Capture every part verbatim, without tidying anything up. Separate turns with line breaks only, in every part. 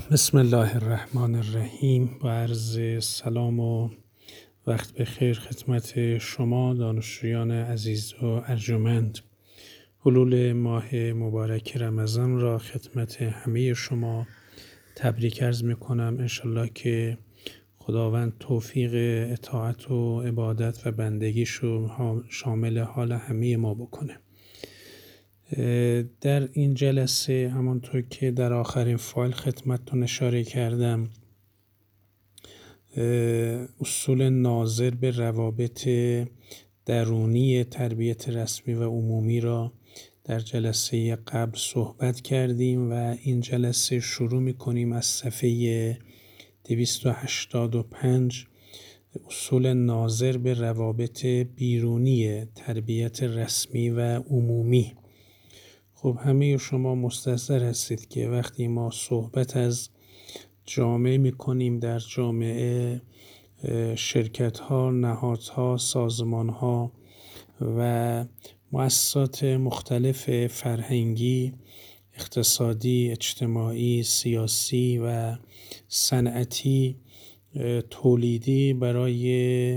بسم الله الرحمن الرحیم. با عرض سلام و وقت بخیر خدمت شما دانشجویان عزیز و ارجمند. حلول ماه مبارک رمضان را خدمت همه شما تبریک عرض میکنم. انشالله که خداوند توفیق اطاعت و عبادت و بندگیشو شامل حال همه ما بکنه. در این جلسه همانطور که در آخرین فایل خدمتتون اشاره کردم، اصول ناظر به روابط درونی تربیت رسمی و عمومی را در جلسه قبل صحبت کردیم و این جلسه شروع می‌کنیم از صفحه دویست و هشتاد و پنج، اصول ناظر به روابط بیرونی تربیت رسمی و عمومی. خب همه شما مستحضر هستید که وقتی ما صحبت از جامعه میکنیم، در جامعه شرکت ها، نهادها، سازمان ها و مؤسسات مختلف فرهنگی، اقتصادی، اجتماعی، سیاسی و صنعتی، تولیدی برای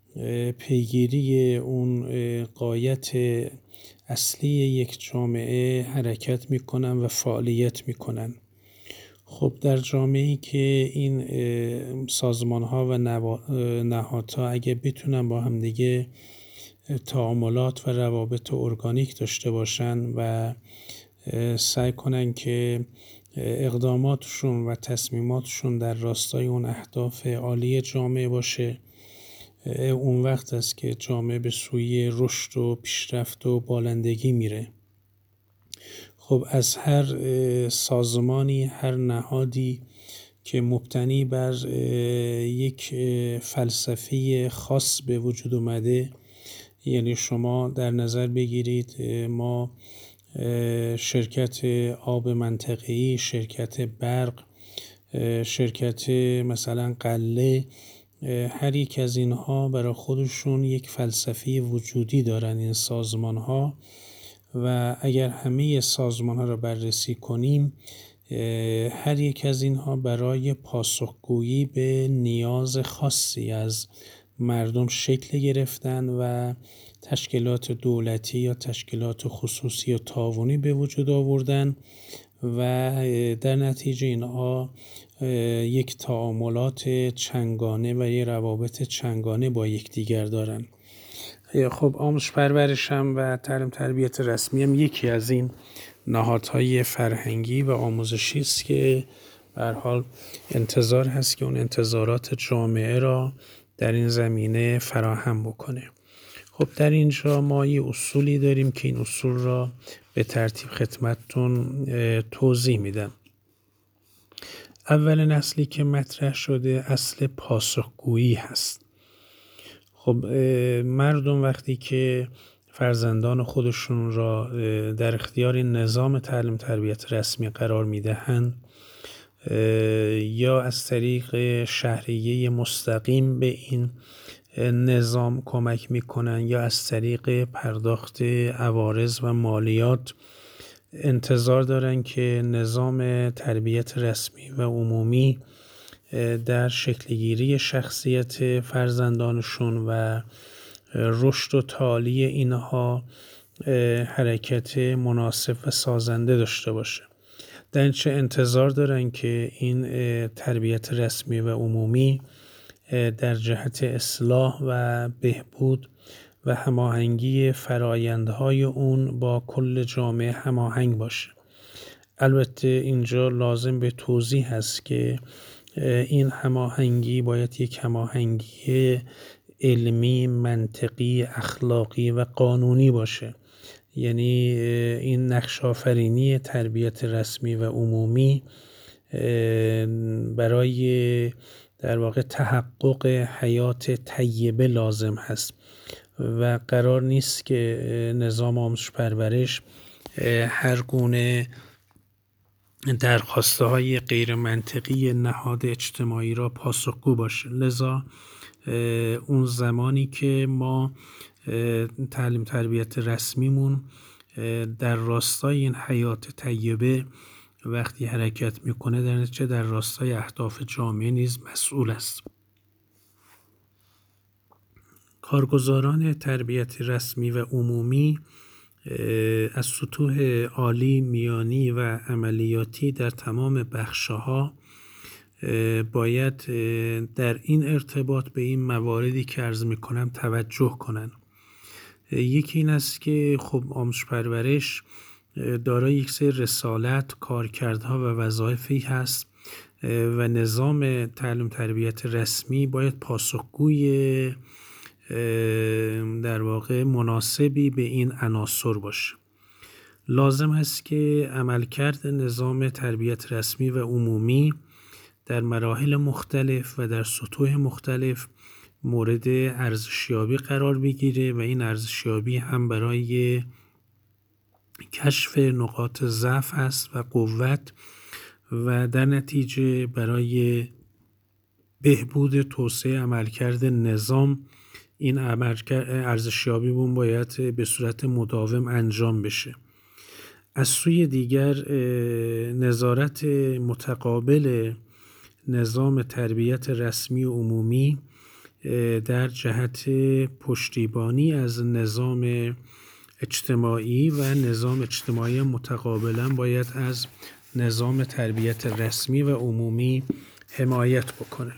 پیگیری اون غایت اصلی یک جامعه حرکت میکنن و فعالیت میکنن. خب در جامعه‌ای که این سازمان ها و نهادها اگه بتونن با هم دیگه تعاملات و روابط ارگانیک داشته باشن و سعی کنن که اقداماتشون و تصمیماتشون در راستای اون اهداف عالی جامعه باشه، اون وقت است که جامعه به سوی رشد و پیشرفت و بالندگی میره. خب از هر سازمانی، هر نهادی که مبتنی بر یک فلسفه خاص به وجود اومده، یعنی شما در نظر بگیرید ما شرکت آب منطقه‌ای، شرکت برق، شرکت مثلا غله، هر یک از اینها برای خودشون یک فلسفه وجودی دارن این سازمان ها، و اگر همه سازمان ها را بررسی کنیم، هر یک از اینها برای پاسخگویی به نیاز خاصی از مردم شکل گرفتن و تشکیلات دولتی یا تشکیلات خصوصی و تعاونی به وجود آوردن و در نتیجه اینها یک تعاملات چنگانه و یک روابط چنگانه با یکدیگر دارن. خب آموزش پرورش هم و تعلیم تربیت رسمی هم یکی از این نهادهای فرهنگی و آموزشی است که به هر حال انتظار هست که اون انتظارات جامعه را در این زمینه فراهم بکنه. خب در اینجا ما یه اصولی داریم که این اصول را به ترتیب خدمتتون توضیح میدم. اول اصلی که مطرح شده اصل پاسخگویی هست. خب مردم وقتی که فرزندان خودشون را در اختیار نظام تعلیم تربیت رسمی قرار میدهند، یا از طریق شهریه مستقیم به این نظام کمک میکنن یا از طریق پرداخت عوارض و مالیات، انتظار دارن که نظام تربیت رسمی و عمومی در شکلگیری شخصیت فرزندانشون و رشد و تعالی اینها حرکت مناسب و سازنده داشته باشه. در این چه انتظار دارن که این تربیت رسمی و عمومی در جهت اصلاح و بهبود و هماهنگی فرایندهای اون با کل جامعه هماهنگ باشه. البته اینجا لازم به توضیح هست که این هماهنگی باید یک هماهنگی علمی، منطقی، اخلاقی و قانونی باشه. یعنی این نقش آفرینی تربیت رسمی و عمومی برای در واقع تحقق حیات طیبه لازم هست و قرار نیست که نظام آموزش پرورش هر گونه درخواسته های غیر منطقی نهاد اجتماعی را پاسخگو باشه. لذا اون زمانی که ما تعلیم تربیت رسمیمون در راستای این حیات طیبه وقتی حرکت میکنه در نتیجه در راستای اهداف جامعه نیز مسئول است. کارگزاران تربیت رسمی و عمومی از سطوح عالی، میانی و عملیاتی در تمام بخش‌ها باید در این ارتباط به این مواردی که عرض میکنم توجه کنند. یکی این است که خب آموزش پرورش دارای یک سری رسالت، کارکردها و وظایفی هست و نظام تعلیم تربیت رسمی باید پاسخگوی در واقع مناسبی به این عناصر باشه. لازم هست که عملکرد نظام تربیت رسمی و عمومی در مراحل مختلف و در سطوح مختلف مورد ارزشیابی قرار بگیره و این ارزشیابی هم برای کشف نقاط ضعف است و قوت و در نتیجه برای بهبود توسعه عملکرد نظام. این ارزشیابی بون باید به صورت مداوم انجام بشه. از سوی دیگر نظارت متقابل نظام تربیت رسمی و عمومی در جهت پشتیبانی از نظام اجتماعی و نظام اجتماعی متقابلا باید از نظام تربیت رسمی و عمومی حمایت بکنه.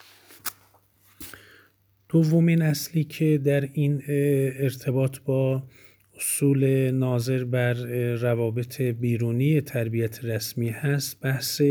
دومین اصلی که در این ارتباط با اصول ناظر بر روابط بیرونی تربیت رسمی هست بحث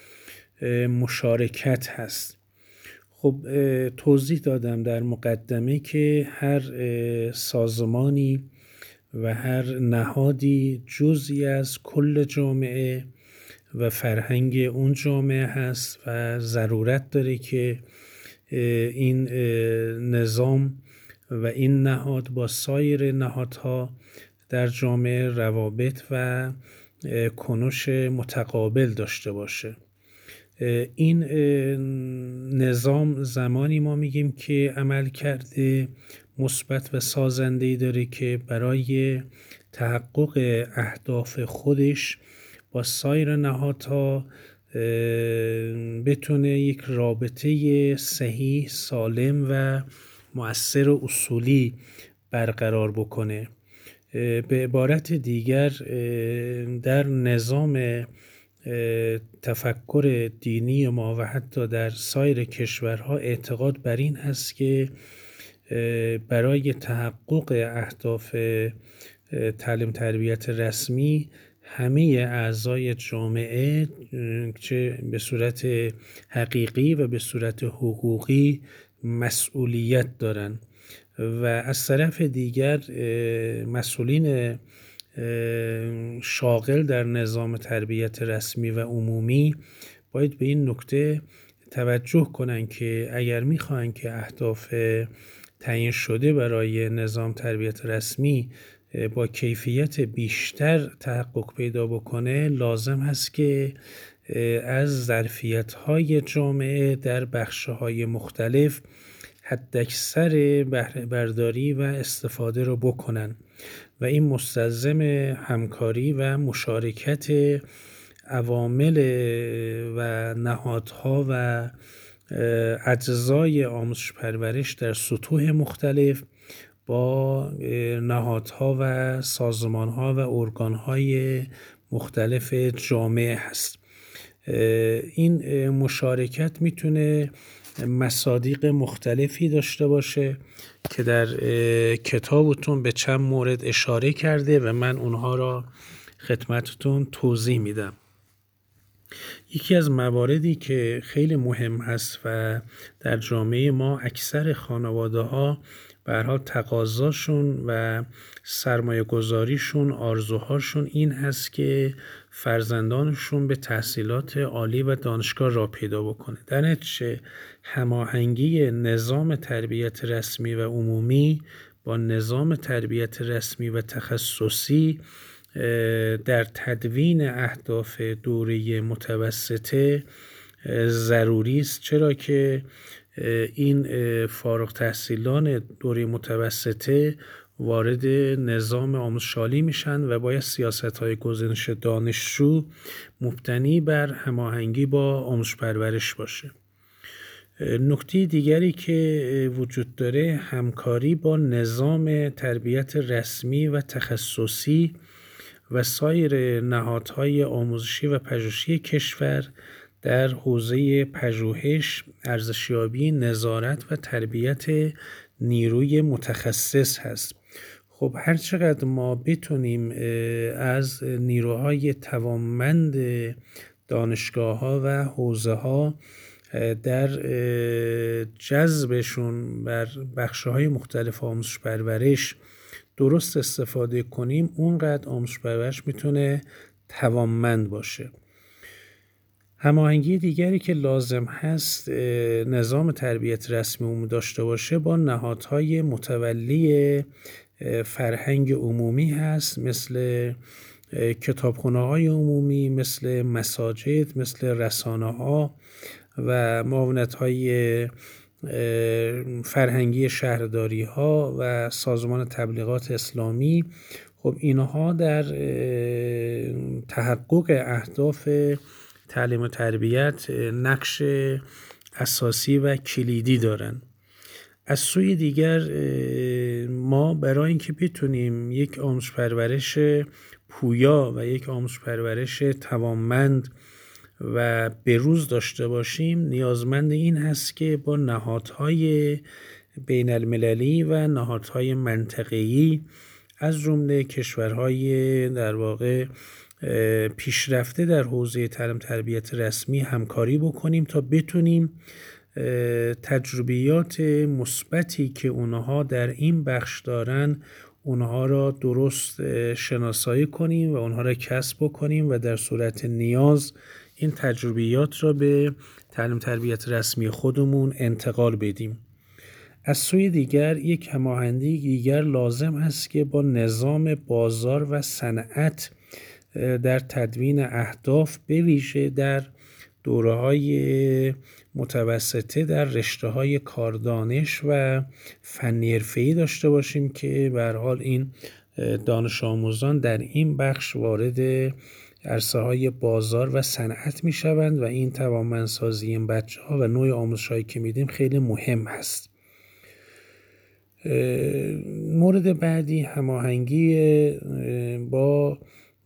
مشارکت هست. خب توضیح دادم در مقدمه که هر سازمانی و هر نهادی جزئی از کل جامعه و فرهنگ اون جامعه هست و ضرورت داره که این نظام و این نهاد با سایر نهادها در جامعه روابط و کنش متقابل داشته باشه. این نظام زمانی ما میگیم که عمل کرده مثبت و سازنده‌ای داره که برای تحقق اهداف خودش با سایر نهادها بتونه یک رابطه صحیح، سالم و مؤثر و اصولی برقرار بکنه. به عبارت دیگر در نظام تفکر دینی ما و حتی در سایر کشورها اعتقاد بر این هست که برای تحقق اهداف تعلیم تربیت رسمی همه اعضای جامعه چه به صورت حقیقی و به صورت حقوقی مسئولیت دارند و از طرف دیگر مسئولین شاغل در نظام تربیت رسمی و عمومی باید به این نکته توجه کنند که اگر میخواهند که اهداف تعیین شده برای نظام تربیت رسمی با کیفیت بیشتر تحقق پیدا بکنه، لازم هست که از ظرفیت‌های جامعه در بخش‌های مختلف حداکثر بهره برداری و استفاده رو بکنن و این مستلزم همکاری و مشارکت عوامل و نهادها و اجزای آموزش پرورش در سطوح مختلف با نهادها و سازمانها و ارگانهای مختلف جامعه هست. این مشارکت میتونه مصادیق مختلفی داشته باشه که در کتابتون به چند مورد اشاره کرده و من اونها را خدمتتون توضیح میدم. یکی از مواردی که خیلی مهم هست و در جامعه ما اکثر خانواده ها به هر حال تقاضاشون و سرمایه گذاریشون، آرزوهاشون این هست که فرزندانشون به تحصیلات عالی و دانشگاه را پیدا بکنه. در نتیجه هماهنگی نظام تربیت رسمی و عمومی با نظام تربیت رسمی و تخصصی در تدوین اهداف دوره متوسطه ضروری است، چرا که این فارغ تحصیلان دوره متوسطه وارد نظام آموزشی میشن و باید سیاست‌های گزینش دانشجو مبتنی بر هماهنگی با آموزش پرورش باشه. نکته دیگری که وجود داره همکاری با نظام تربیت رسمی و تخصصی و سایر نهادهای آموزشی و پژوهشی کشور در حوزه پژوهش، ارزشیابی، نظارت و تربیت نیروی متخصص هست. خب هر چقدر ما بتونیم از نیروهای توانمند دانشگاه‌ها و حوزه‌ها در جذبشون بر بخش‌های مختلف آموزش پرورش درست استفاده کنیم، اونقدر آموزش پرورش میتونه توانمند باشه. هماهنگی دیگری که لازم هست نظام تربیت رسمی عمومی داشته باشه با نهادهای متولی فرهنگ عمومی هست، مثل کتابخانه‌های عمومی، مثل مساجد، مثل رسانه‌ها و معاونت‌های فرهنگی شهرداری‌ها و سازمان تبلیغات اسلامی. خب اینها در تحقق اهداف تعلیم و تربیت نقش اساسی و کلیدی دارن. از سوی دیگر ما برای اینکه بتونیم یک آموزش پرورش پویا و یک آموزش پرورش توانمند و بروز داشته باشیم، نیازمند این هست که با نهادهای بین المللی و نهادهای منطقه‌ای از جمله کشورهای در واقع پیشرفته در حوزه تعلیم تربیت رسمی همکاری بکنیم تا بتونیم تجربیات مثبتی که اونها در این بخش دارن اونها را درست شناسایی کنیم و اونها را کسب بکنیم و در صورت نیاز این تجربیات را به تعلیم تربیت رسمی خودمون انتقال بدیم. از سوی دیگر یک هماهنگی دیگر لازم است که با نظام بازار و صنعت در تدوین اهداف، به ویژه در دوره‌های متوسطه در رشته‌های کاردانش و فنی حرفه‌ای داشته باشیم که به هر حال این دانش آموزان در این بخش وارد عرصه‌های بازار و صنعت می‌شوند و این توانمندسازی این بچه‌ها و نوع آموزش‌هایی که میدیم خیلی مهم هست. مورد بعدی هماهنگی با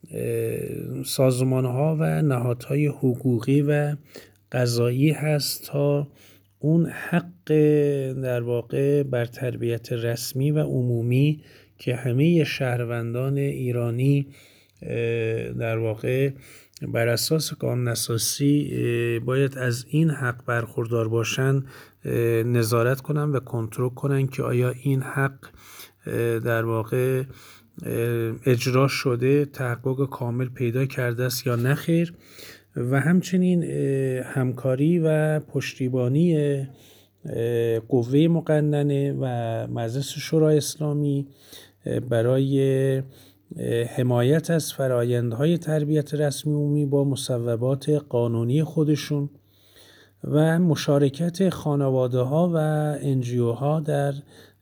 سازمان‌ها و نهادهای حقوقی و قضایی هست تا اون حق در واقع بر تربیت رسمی و عمومی که همه شهروندان ایرانی در واقع بر اساس قانون اساسی باید از این حق برخوردار باشن نظارت کنن و کنترل کنن که آیا این حق در واقع اجرا شده، تحقق کامل پیدا کرده است یا نخیر، و همچنین همکاری و پشتیبانی قوه مقننه و مجلس شورای اسلامی برای حمایت از فرآیندهای تربیت رسمی عمومی با مصوبات قانونی خودشون و مشارکت خانواده‌ها و انجیوها در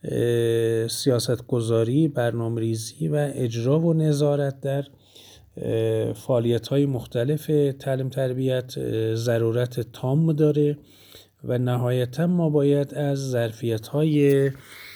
سیاست گذاری، برنامه‌ریزی و اجرا و نظارت در فعالیت‌های مختلف تعلیم تربیت ضرورت تام داره و نهایتاً ما باید از ظرفیت‌های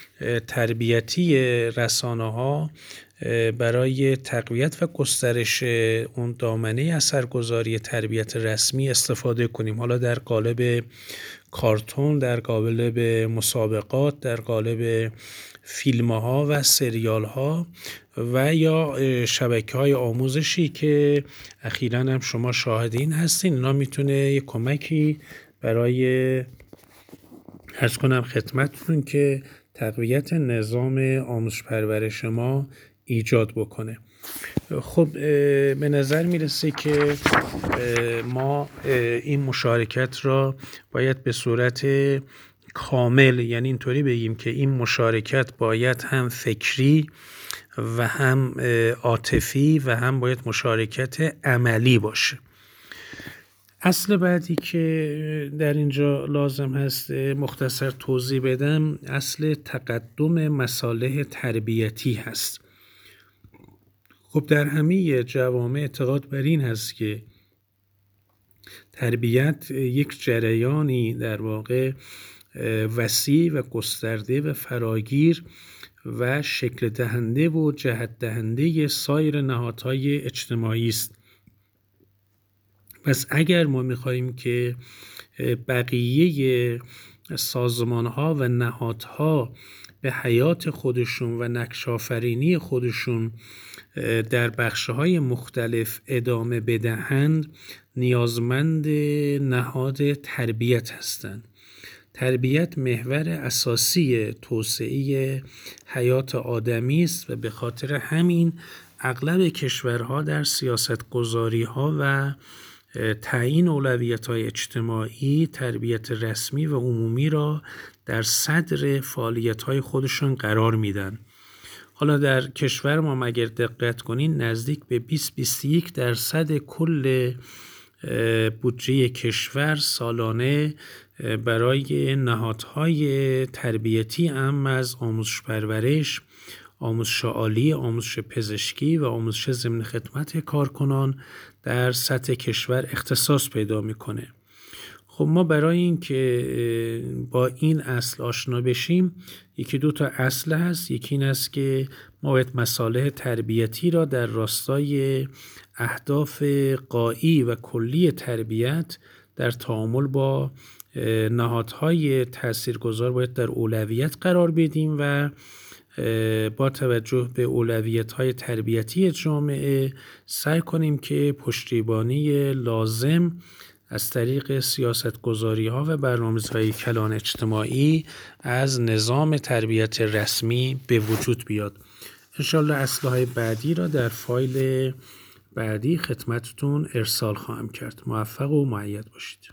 تربیتی رسانه‌ها برای تقویت و گسترش اون دامنه اثرگذاری تربیت رسمی استفاده کنیم، حالا در قالب کارتون، در قالب مسابقات، در قالب فیلم‌ها و سریال‌ها و یا شبکه‌های آموزشی که اخیراً هم شما شاهدین هستین. اینا میتونه یک کمکی برای عرض کنم خدمتتون که تقویت نظام آموزش پرورش ما ایجاد بکنه. خب به نظر میرسه که ما این مشارکت را باید به صورت کامل، یعنی اینطوری بگیم که این مشارکت باید هم فکری و هم عاطفی و هم باید مشارکت عملی باشه. اصل بعدی که در اینجا لازم هست مختصر توضیح بدم اصل تقدم مصالح تربیتی هست. خب در همه جوامع اعتقاد بر این هست که تربیت یک جریانی در واقع وسیع و گسترده و فراگیر و شکل دهنده و جهت دهنده سایر نهادهای اجتماعی است. پس اگر ما می‌خواهیم که بقیه سازمان‌ها و نهادها به حیات خودشون و نقش آفرینی خودشون در بخش‌های مختلف ادامه بدهند، نیازمند نهاد تربیت هستند. تربیت محور اساسی توسعه حیات آدمی است و به خاطر همین اغلب کشورها در سیاست‌گذاری‌ها و تعیین اولویت‌های اجتماعی تربیت رسمی و عمومی را در صدر فعالیت‌های خودشون قرار میدن. حالا در کشور ما اگر دقت کنین نزدیک به بیست تا بیست و یک درصد کل بودجه کشور سالانه برای نهادهای تربیتی اهم از آموزش پرورش، آموزش عالی، آموزش پزشکی و آموزش ضمن خدمت کارکنان در سطح کشور اختصاص پیدا میکنه. خب ما برای این که با این اصل آشنا بشیم یکی دو تا اصل هست. یکی این است که ما باید مصالح تربیتی را در راستای اهداف غایی و کلی تربیت در تعامل با نهادهای تاثیرگذار باید در اولویت قرار بدیم و با توجه به اولویت‌های تربیتی جامعه سعی کنیم که پشتیبانی لازم از طریق سیاست‌گذاری‌ها و برنامه‌های کلان اجتماعی از نظام تربیت رسمی به وجود بیاد. انشالله اصل‌های بعدی را در فایل بعدی خدمتتون ارسال خواهم کرد. موفق و مؤید باشید.